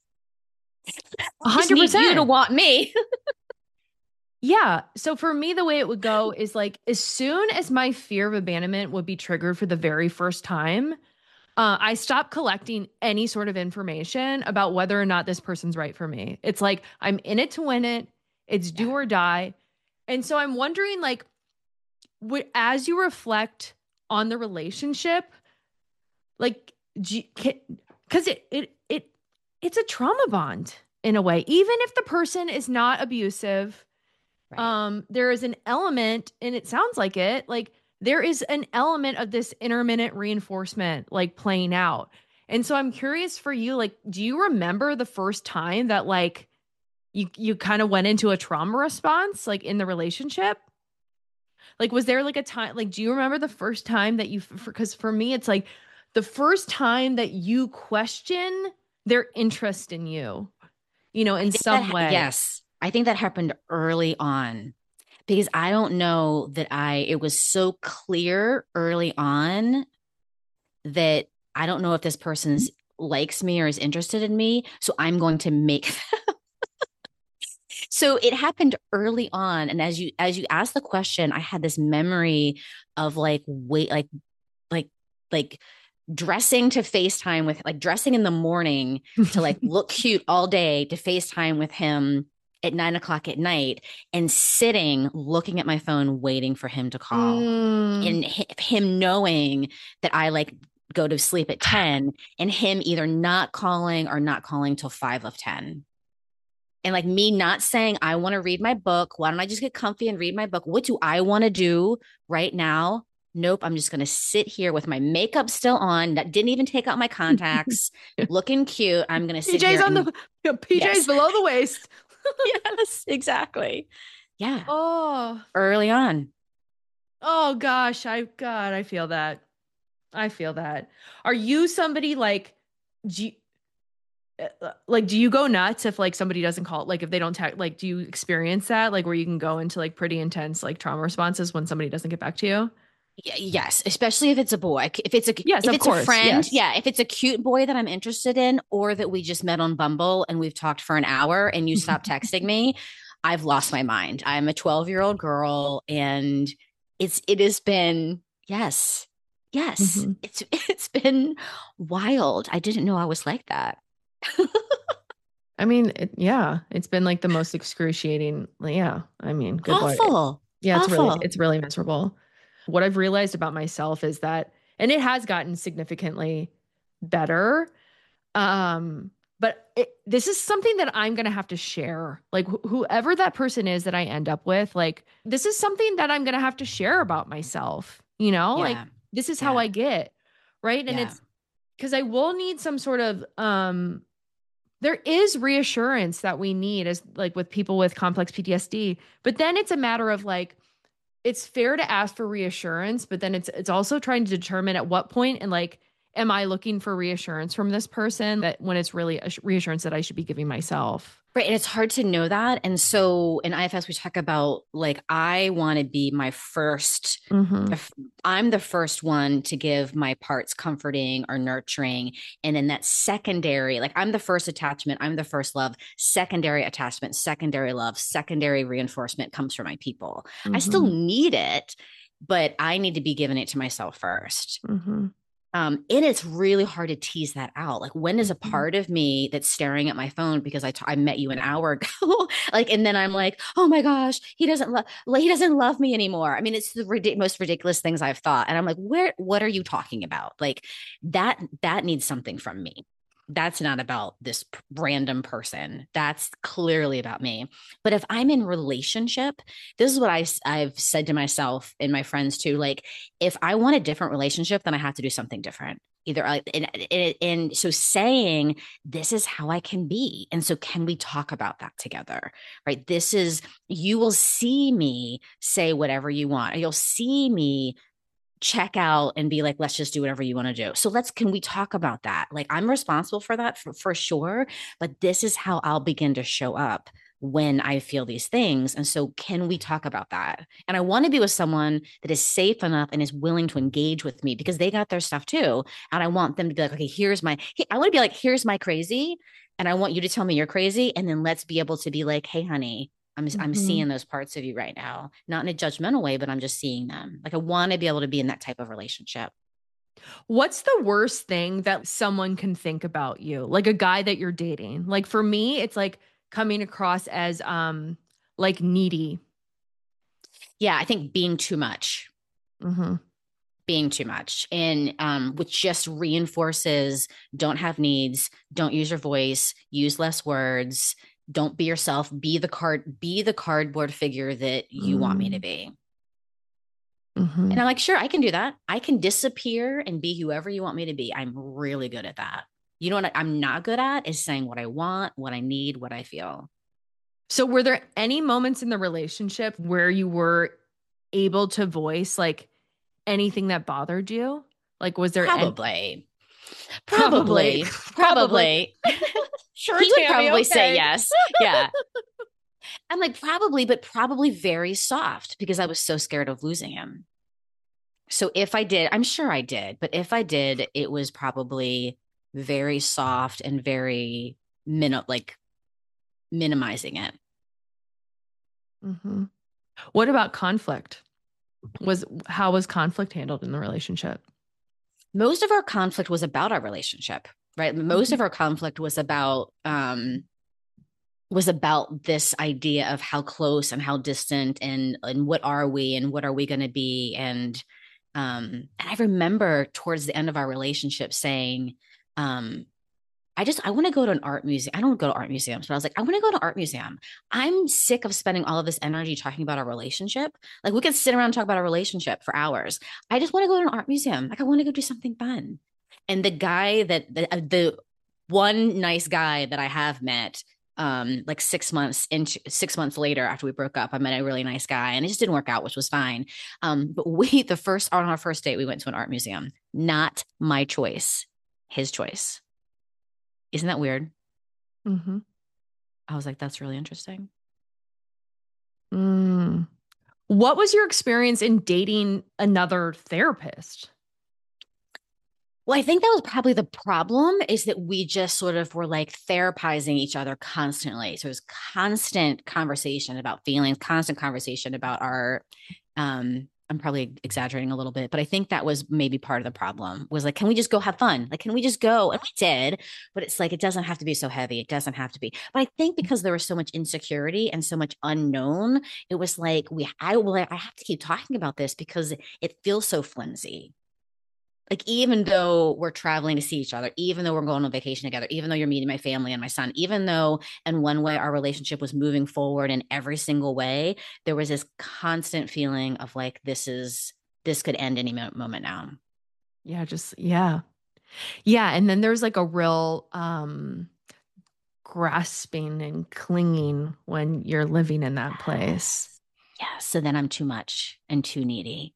A hundred percent you to want me. Yeah. So for me, the way it would go is like, as soon as my fear of abandonment would be triggered for the very first time, uh, I stopped collecting any sort of information about whether or not this person's right for me. It's like, I'm in it to win it. It's do or die. And so I'm wondering, like, w- as you reflect on the relationship, like, because it, it, it, it's a trauma bond in a way, even if the person is not abusive. Right. Um, there is an element, and it sounds like it, like there is an element of this intermittent reinforcement, like playing out. And so I'm curious for you, like, do you remember the first time that like you, you kind of went into a trauma response, like in the relationship? Like, was there like a time, like, do you remember the first time that you, because for me, it's like the first time that you question their interest in you, you know, in some that, way. Yes. I think that happened early on because I don't know that I, it was so clear early on that I don't know if this person likes me or is interested in me. So I'm going to make So it happened early on. And as you as you asked the question, I had this memory of like wait, like like like dressing to FaceTime with like dressing in the morning to like look cute all day to FaceTime with him at nine o'clock at night and sitting looking at my phone waiting for him to call. Mm. And h- him knowing that I like go to sleep at ten and him either not calling or not calling till five of ten. And like me not saying, I want to read my book. Why don't I just get comfy and read my book? What do I want to do right now? Nope. I'm just going to sit here with my makeup still on. That didn't even take out my contacts, looking cute. I'm going to sit P Js here. on and, the you know, P Js yes. below the waist. Yes, exactly. Yeah. Oh, early on. Oh gosh, I God, I feel that. I feel that. Are you somebody like, do you, like, do you go nuts if like somebody doesn't call, like if they don't text, like, do you experience that? Like where you can go into like pretty intense, like trauma responses when somebody doesn't get back to you? Y- Yes, especially if it's a boy. If it's a Yes, if of it's course, a friend, yes. yeah. If it's a cute boy that I'm interested in, or that we just met on Bumble and we've talked for an hour and you stop texting me, I've lost my mind. I'm a twelve year old girl, and it's it has been yes, yes. Mhm. It's it's been wild. I didn't know I was like that. I mean, it, yeah, it's been like the most excruciating. Yeah, I mean, good Lord. Awful. Yeah, it's really, Awful. it's really miserable. What I've realized about myself is that, and it has gotten significantly better. Um, but it, this is something that I'm going to have to share. Like wh- whoever that person is that I end up with, like this is something that I'm going to have to share about myself, you know, Yeah. like this is how Yeah. I get. Right. And Yeah. it's because I will need some sort of, um, there is reassurance that we need as like with people with complex P T S D, but then it's a matter of like, it's fair to ask for reassurance, but then it's it's also trying to determine at what point and like, am I looking for reassurance from this person that when it's really a reassurance that I should be giving myself. Right. And it's hard to know that. And so in I F S, we talk about like, I want to be my first, Mm-hmm. I'm the first one to give my parts comforting or nurturing. And then that secondary, like I'm the first attachment, I'm the first love, secondary attachment, secondary love, secondary reinforcement comes from my people. Mm-hmm. I still need it, but I need to be giving it to myself first. Mm-hmm. Um, and it's really hard to tease that out. Like, when is a part of me that's staring at my phone because I, t- I met you an hour ago? Like, and then I'm like, oh my gosh, he doesn't love, he doesn't love me anymore. I mean, it's the rid- most ridiculous things I've thought. And I'm like, where, what are you talking about? Like that, that needs something from me. That's not about this p- random person. That's clearly about me. But if I'm in relationship, this is what I, I've said to myself and my friends too. Like, if I want a different relationship, then I have to do something different. Either I, and, and, and so saying, this is how I can be. And so can we talk about that together? Right. This is, you will see me say whatever you want. Or you'll see me check out and be like, let's just do whatever you want to do. So let's, can we talk about that? Like, I'm responsible for that for, for sure, but this is how I'll begin to show up when I feel these things. And so can we talk about that? And I want to be with someone that is safe enough and is willing to engage with me because they got their stuff too. And I want them to be like, okay, here's my, I want to be like, here's my crazy. And I want you to tell me you're crazy. And then let's be able to be like, hey, honey, I'm mm-hmm. I'm seeing those parts of you right now, not in a judgmental way, but I'm just seeing them. Like, I want to be able to be in that type of relationship. What's the worst thing that someone can think about you? Like a guy that you're dating? Like for me, it's like coming across as um like needy. Yeah, I think being too much. Mm-hmm. Being too much. And um, which just reinforces don't have needs, don't use your voice, use less words. Don't be yourself, be the card, be the cardboard figure that you mm. want me to be. Mm-hmm. And I'm like, sure, I can do that. I can disappear and be whoever you want me to be. I'm really good at that. You know what I'm not good at is saying what I want, what I need, what I feel. So were there any moments in the relationship where you were able to voice like anything that bothered you? Like, was there probably, any- probably, probably, probably. Sure, he would Tammy, probably okay. say yes. Yeah. I'm like, probably, but probably very soft because I was so scared of losing him. So if I did, I'm sure I did, but if I did, it was probably very soft and very min like minimizing it. Mm-hmm. What about conflict? Was how was conflict handled in the relationship? Most of our conflict was about our relationship, right? Most mm-hmm. of our conflict was about um was about this idea of how close and how distant and and what are we and what are we going to be, and um and I remember towards the end of our relationship saying, um I just, I want to go to an art museum. I don't go to art museums, but I was like, I want to go to an art museum. I'm sick of spending all of this energy talking about our relationship. Like we could sit around and talk about our relationship for hours. I just want to go to an art museum. Like I want to go do something fun. And the guy that, the, the one nice guy that I have met, um, like six months into six months later after we broke up, I met a really nice guy and it just didn't work out, which was fine. Um, but we, the first, on our first date, we went to an art museum. Not my choice, his choice. Isn't that weird? Mm-hmm. I was like, that's really interesting. Mm. What was your experience in dating another therapist? Well, I think that was probably the problem, is that we just sort of were like therapizing each other constantly. So it was constant conversation about feelings, constant conversation about our, um, I'm probably exaggerating a little bit, but I think that was maybe part of the problem, was like, can we just go have fun? Like, can we just go? And we did, but it's like, it doesn't have to be so heavy. It doesn't have to be. But I think because there was so much insecurity and so much unknown, it was like, we, I will, I have to keep talking about this because it feels so flimsy. Like, even though we're traveling to see each other, even though we're going on vacation together, even though you're meeting my family and my son, even though in one way our relationship was moving forward in every single way, there was this constant feeling of like, this is, this could end any moment now. Yeah. Just, yeah. Yeah. And then there's like a real, um, grasping and clinging when you're living in that place. Yeah. So then I'm too much and too needy.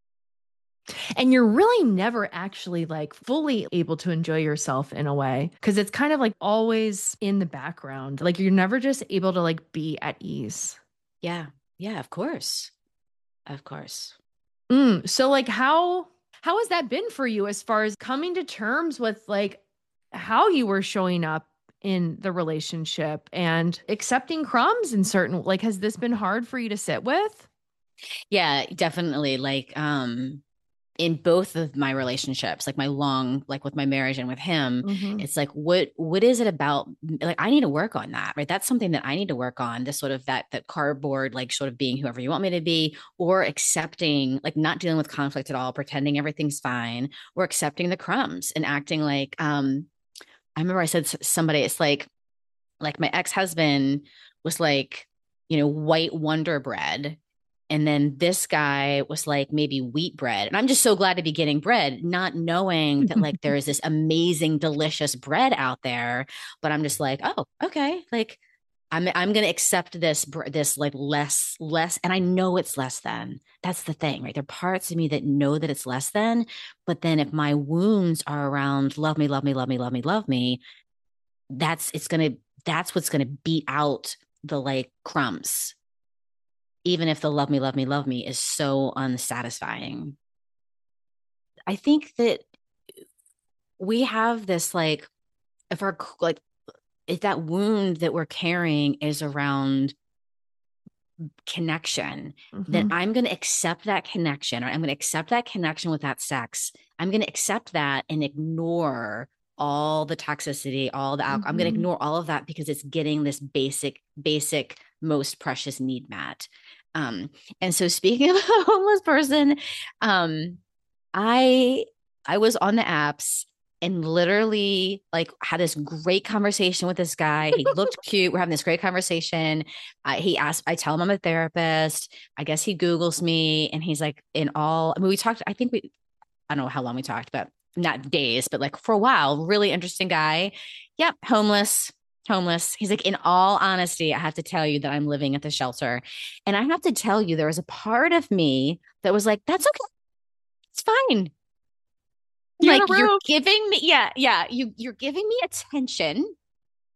And you're really never actually like fully able to enjoy yourself in a way, because it's kind of like always in the background. Like you're never just able to like be at ease. Yeah. Yeah, of course. Of course. Mm, so like how, how has that been for you as far as coming to terms with like how you were showing up in the relationship and accepting crumbs in certain, like, has this been hard for you to sit with? Yeah, definitely. Like, um, in both of my relationships, like my long, like with my marriage and with him, mm-hmm. it's like, what, what is it about? Like, I need to work on that, right? That's something that I need to work on, this sort of that, that cardboard, like sort of being whoever you want me to be, or accepting, like not dealing with conflict at all, pretending everything's fine, or accepting the crumbs and acting like, um, I remember I said to somebody, it's like, like my ex-husband was like, you know, white Wonder Bread. And then this guy was like maybe wheat bread. And I'm just so glad to be getting bread, not knowing that like there is this amazing, delicious bread out there. But I'm just like, oh, okay. Like I'm I'm gonna accept this this like less, less. And I know it's less than. That's the thing, right? There are parts of me that know that it's less than. But then if my wounds are around love me, love me, love me, love me, love me, that's it's gonna that's what's gonna beat out the like crumbs. Even if the love me, love me, love me is so unsatisfying. I think that we have this, like, if our, like, if that wound that we're carrying is around connection, mm-hmm. then I'm going to accept that connection, or I'm going to accept that connection with that sex. I'm going to accept that and ignore all the toxicity, all the alcohol. Mm-hmm. I'm going to ignore all of that because it's getting this basic, basic, most precious need met. Um, and so speaking of a homeless person, um, I, I was on the apps and literally like had this great conversation with this guy. He looked cute. We're having this great conversation. Uh, he asked, I tell him I'm a therapist. I guess he Googles me and he's like, in all, I mean, we talked, I think we, I don't know how long we talked, but not days, but like for a while, really interesting guy. Yep. Homeless. Homeless. He's like, in all honesty, I have to tell you that I'm living at the shelter. And I have to tell you, there was a part of me that was like, that's okay. It's fine. You're like you're giving me, yeah, yeah. You, you're giving me attention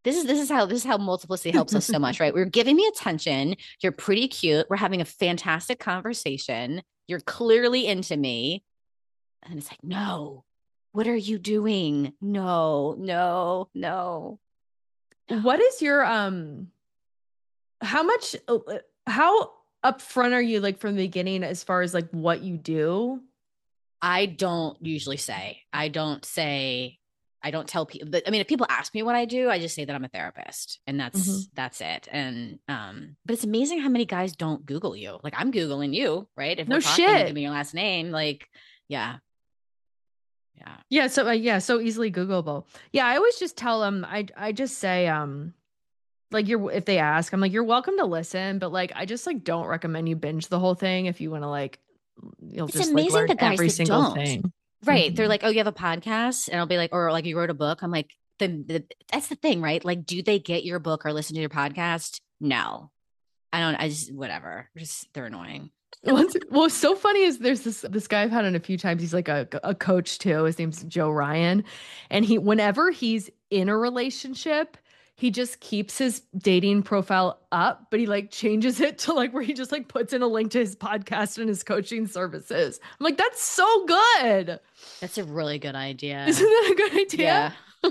This is this is how this is how multiplicity helps us so much, right? We're giving me attention. You're pretty cute. We're having a fantastic conversation. You're clearly into me. And it's like, no, what are you doing? No, no, no. What is your um how much how upfront are you like from the beginning as far as like what you do? I don't usually say. I don't say I don't tell people that. I mean, if people ask me what I do, I just say that I'm a therapist, and that's mm-hmm. that's it. And um, but it's amazing how many guys don't Google you. Like I'm Googling you, right? If no we're talking, shit, give me your last name. Like, yeah, yeah, yeah. So uh, yeah, so easily Googleable. Yeah, I always just tell them. I I just say um, like you're if they ask, I'm like you're welcome to listen, but like I just like don't recommend you binge the whole thing if you want to like. You'll it's just amazing like, learn the guys every that single don't. thing. Right. Mm-hmm. They're like, oh, you have a podcast? And I'll be like, or like you wrote a book. I'm like, the, the that's the thing, right? Like, do they get your book or listen to your podcast? No. I don't, I just, whatever. Just, they're annoying. Well, what's so funny is there's this this guy I've had on a few times. He's like a, a coach too. His name's Joe Ryan. And he, whenever he's in a relationship, he just keeps his dating profile up, but he like changes it to like where he just like puts in a link to his podcast and his coaching services. I'm like, that's so good. That's a really good idea. Isn't that a good idea? Yeah.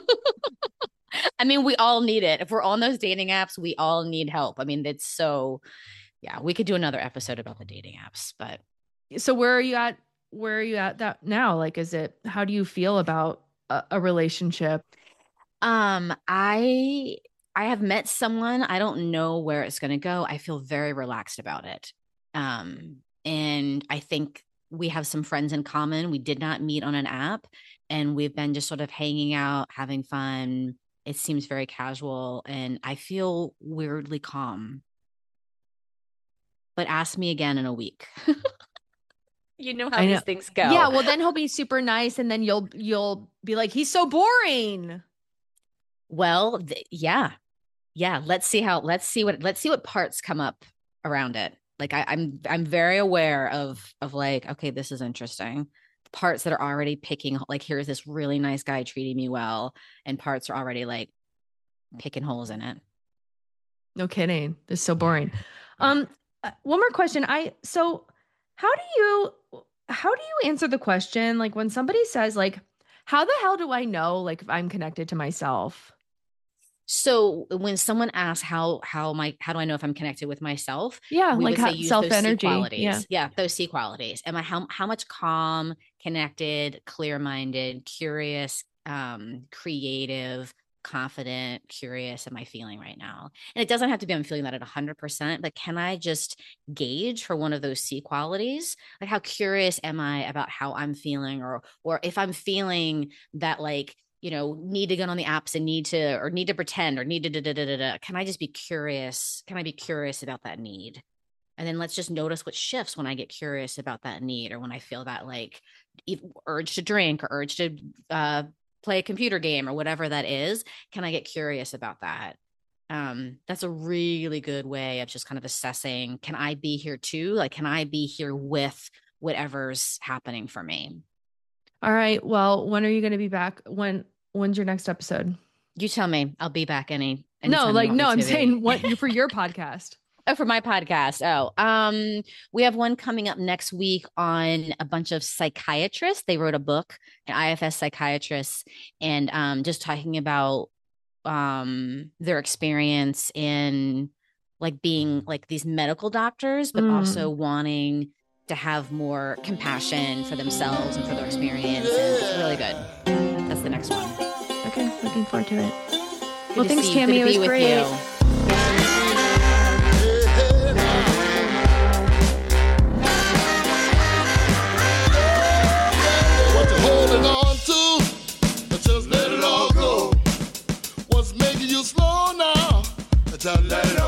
I mean, we all need it. If we're on those dating apps, we all need help. I mean, it's so, yeah, we could do another episode about the dating apps, but. So where are you at? Where are you at that now? Like, is it, how do you feel about a, a relationship? Um, I I have met someone. I don't know where it's going to go. I feel very relaxed about it. Um, and I think we have some friends in common. We did not meet on an app, and we've been just sort of hanging out, having fun. It seems very casual, and I feel weirdly calm. But ask me again in a week. You know how know. these things go. Yeah, well, then he'll be super nice, and then you'll you'll be like, he's so boring. Well, th- yeah, yeah. Let's see how. Let's see what. Let's see what parts come up around it. Like I, I'm, I'm very aware of, of like, okay, this is interesting. Parts that are already picking. Like, here's this really nice guy treating me well, and parts are already like picking holes in it. No kidding. This is so boring. Um, one more question. I so how do you how do you answer the question like when somebody says like, how the hell do I know like if I'm connected to myself? So when someone asks how how my how do I know if I'm connected with myself? Yeah, we like would say use self those energy. C qualities. Yeah. yeah, those C qualities. Am I how how much calm, connected, clear-minded, curious, um, creative, confident, curious am I feeling right now? And it doesn't have to be I'm feeling that at one hundred percent, but can I just gauge for one of those C qualities? Like how curious am I about how I'm feeling, or or if I'm feeling that like, you know, need to get on the apps and need to, or need to pretend or need to, da, da, da, da, da. Can I just be curious? Can I be curious about that need? And then let's just notice what shifts when I get curious about that need, or when I feel that like urge to drink or urge to uh, play a computer game or whatever that is. Can I get curious about that? Um, that's a really good way of just kind of assessing, can I be here too? Like, can I be here with whatever's happening for me? All right. Well, when are you going to be back? When, when's your next episode? You tell me. I'll be back any. No, like, no, I'm saying what you for your podcast. Oh, for my podcast. Oh, um, we have one coming up next week on a bunch of psychiatrists. They wrote a book, an I F S psychiatrists, and um, just talking about um, their experience in like being like these medical doctors, but mm. also wanting to have more compassion for themselves and for their experience. And it's really good. That's the next one. Okay, looking forward to it. Good well, to thanks, see Tammy. It was great. You. What you're holding on to, just let it all go. What's making you slow now? Just let it all go.